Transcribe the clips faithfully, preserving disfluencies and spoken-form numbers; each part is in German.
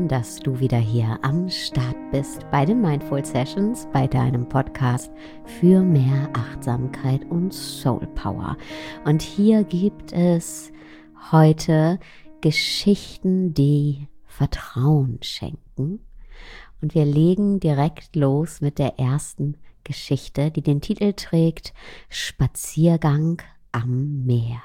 schön, dass du wieder hier am Start bist bei den Mindful Sessions, bei deinem Podcast für mehr Achtsamkeit und Soul Power. Und hier gibt es heute Geschichten, die Vertrauen schenken. Und wir legen direkt los mit der ersten Geschichte, die den Titel trägt Spaziergang am Meer.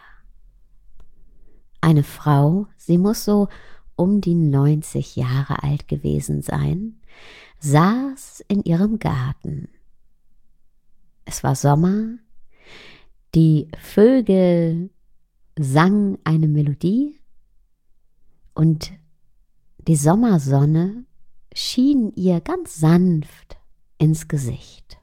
Eine Frau, sie muss so um die neunzig Jahre alt gewesen sein, saß in ihrem Garten. Es war Sommer, die Vögel sangen eine Melodie und die Sommersonne schien ihr ganz sanft ins Gesicht.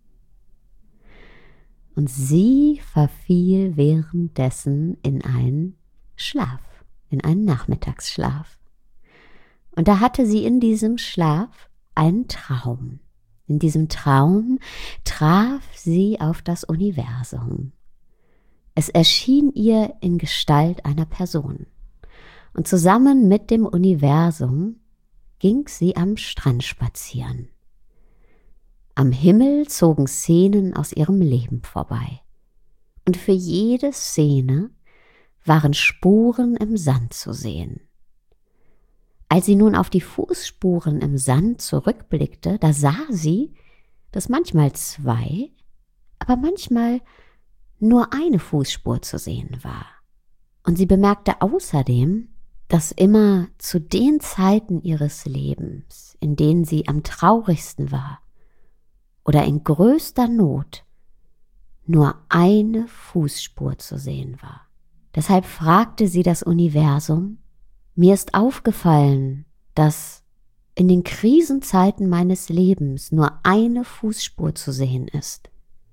Und sie verfiel währenddessen in einen Schlaf. in einen Nachmittagsschlaf. Und da hatte sie in diesem Schlaf einen Traum. In diesem Traum traf sie auf das Universum. Es erschien ihr in Gestalt einer Person. Und zusammen mit dem Universum ging sie am Strand spazieren. Am Himmel zogen Szenen aus ihrem Leben vorbei. Und für jede Szene waren Spuren im Sand zu sehen. Als sie nun auf die Fußspuren im Sand zurückblickte, da sah sie, dass manchmal zwei, aber manchmal nur eine Fußspur zu sehen war. Und sie bemerkte außerdem, dass immer zu den Zeiten ihres Lebens, in denen sie am traurigsten war oder in größter Not, nur eine Fußspur zu sehen war. Deshalb fragte sie das Universum: Mir ist aufgefallen, dass in den Krisenzeiten meines Lebens nur eine Fußspur zu sehen ist.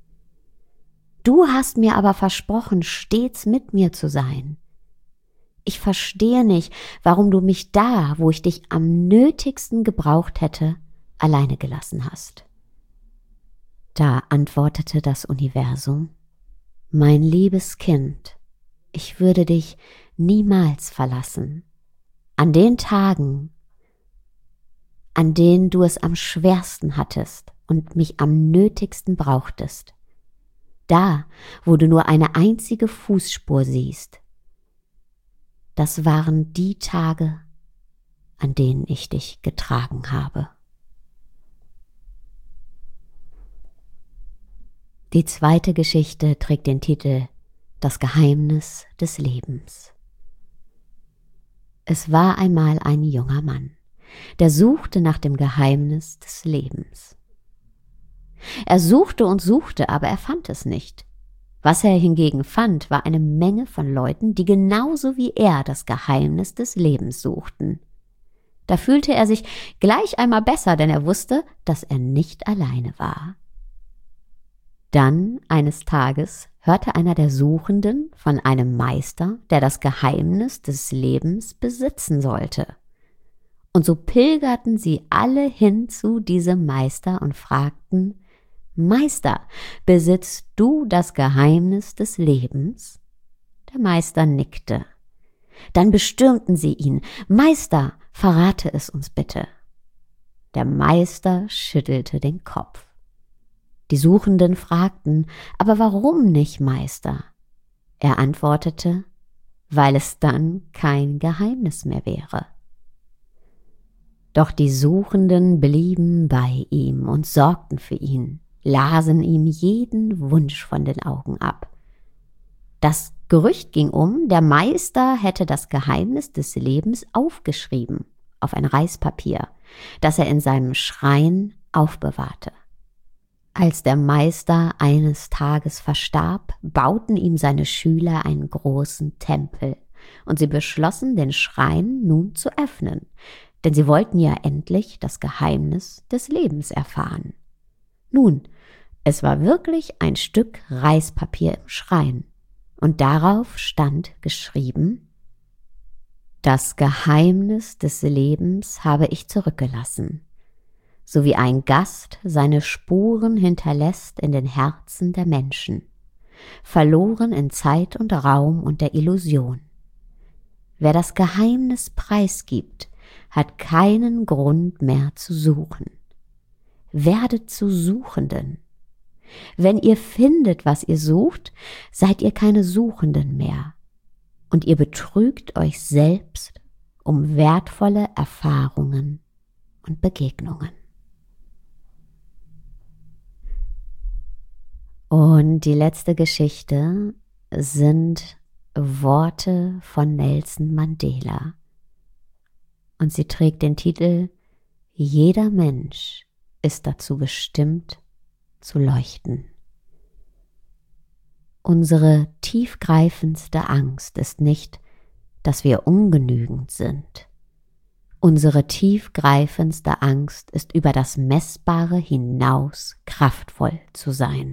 Du hast mir aber versprochen, stets mit mir zu sein. Ich verstehe nicht, warum du mich da, wo ich dich am nötigsten gebraucht hätte, alleine gelassen hast. Da antwortete das Universum: Mein liebes Kind, ich würde dich niemals verlassen. An den Tagen, an denen du es am schwersten hattest und mich am nötigsten brauchtest, da, wo du nur eine einzige Fußspur siehst, das waren die Tage, an denen ich dich getragen habe. Die zweite Geschichte trägt den Titel Das Geheimnis des Lebens. Es war einmal ein junger Mann, der suchte nach dem Geheimnis des Lebens. Er suchte und suchte, aber er fand es nicht. Was er hingegen fand, war eine Menge von Leuten, die genauso wie er das Geheimnis des Lebens suchten. Da fühlte er sich gleich einmal besser, denn er wusste, dass er nicht alleine war. Dann, eines Tages, hörte einer der Suchenden von einem Meister, der das Geheimnis des Lebens besitzen sollte. Und so pilgerten sie alle hin zu diesem Meister und fragten: Meister, besitzt du das Geheimnis des Lebens? Der Meister nickte. Dann bestürmten sie ihn: Meister, verrate es uns bitte. Der Meister schüttelte den Kopf. Die Suchenden fragten: Aber warum nicht, Meister? Er antwortete: Weil es dann kein Geheimnis mehr wäre. Doch die Suchenden blieben bei ihm und sorgten für ihn, lasen ihm jeden Wunsch von den Augen ab. Das Gerücht ging um, der Meister hätte das Geheimnis des Lebens aufgeschrieben auf ein Reispapier, das er in seinem Schrein aufbewahrte. Als der Meister eines Tages verstarb, bauten ihm seine Schüler einen großen Tempel und sie beschlossen, den Schrein nun zu öffnen, denn sie wollten ja endlich das Geheimnis des Lebens erfahren. Nun, es war wirklich ein Stück Reispapier im Schrein und darauf stand geschrieben: Das Geheimnis des Lebens habe ich zurückgelassen, so wie ein Gast seine Spuren hinterlässt in den Herzen der Menschen, verloren in Zeit und Raum und der Illusion. Wer das Geheimnis preisgibt, hat keinen Grund mehr zu suchen. Werdet zu Suchenden. Wenn ihr findet, was ihr sucht, seid ihr keine Suchenden mehr. Und ihr betrügt euch selbst um wertvolle Erfahrungen und Begegnungen. Und die letzte Geschichte sind Worte von Nelson Mandela. Und sie trägt den Titel Jeder Mensch ist dazu bestimmt, zu leuchten. Unsere tiefgreifendste Angst ist nicht, dass wir ungenügend sind. Unsere tiefgreifendste Angst ist, über das Messbare hinaus kraftvoll zu sein.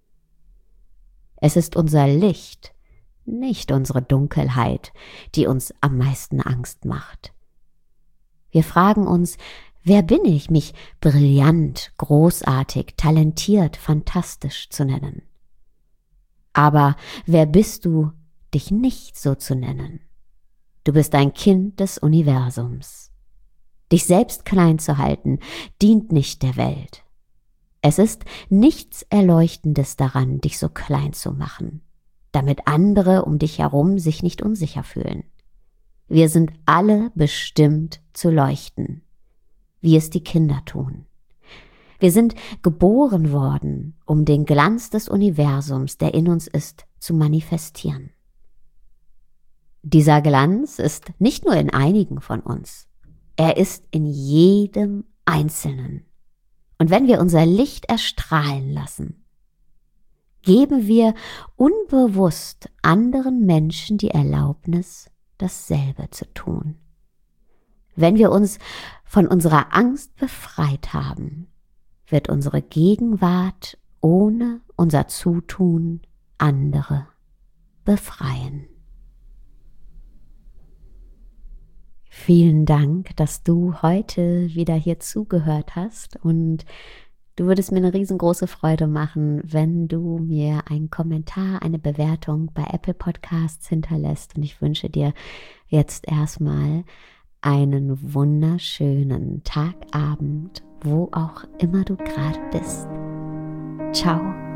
Es ist unser Licht, nicht unsere Dunkelheit, die uns am meisten Angst macht. Wir fragen uns, wer bin ich, mich brillant, großartig, talentiert, fantastisch zu nennen? Aber wer bist du, dich nicht so zu nennen? Du bist ein Kind des Universums. Dich selbst klein zu halten, dient nicht der Welt. Es ist nichts Erleuchtendes daran, dich so klein zu machen, damit andere um dich herum sich nicht unsicher fühlen. Wir sind alle bestimmt zu leuchten, wie es die Kinder tun. Wir sind geboren worden, um den Glanz des Universums, der in uns ist, zu manifestieren. Dieser Glanz ist nicht nur in einigen von uns, er ist in jedem Einzelnen. Und wenn wir unser Licht erstrahlen lassen, geben wir unbewusst anderen Menschen die Erlaubnis, dasselbe zu tun. Wenn wir uns von unserer Angst befreit haben, wird unsere Gegenwart ohne unser Zutun andere befreien. Vielen Dank, dass du heute wieder hier zugehört hast, und du würdest mir eine riesengroße Freude machen, wenn du mir einen Kommentar, eine Bewertung bei Apple Podcasts hinterlässt, und ich wünsche dir jetzt erstmal einen wunderschönen Tag, Abend, wo auch immer du gerade bist. Ciao.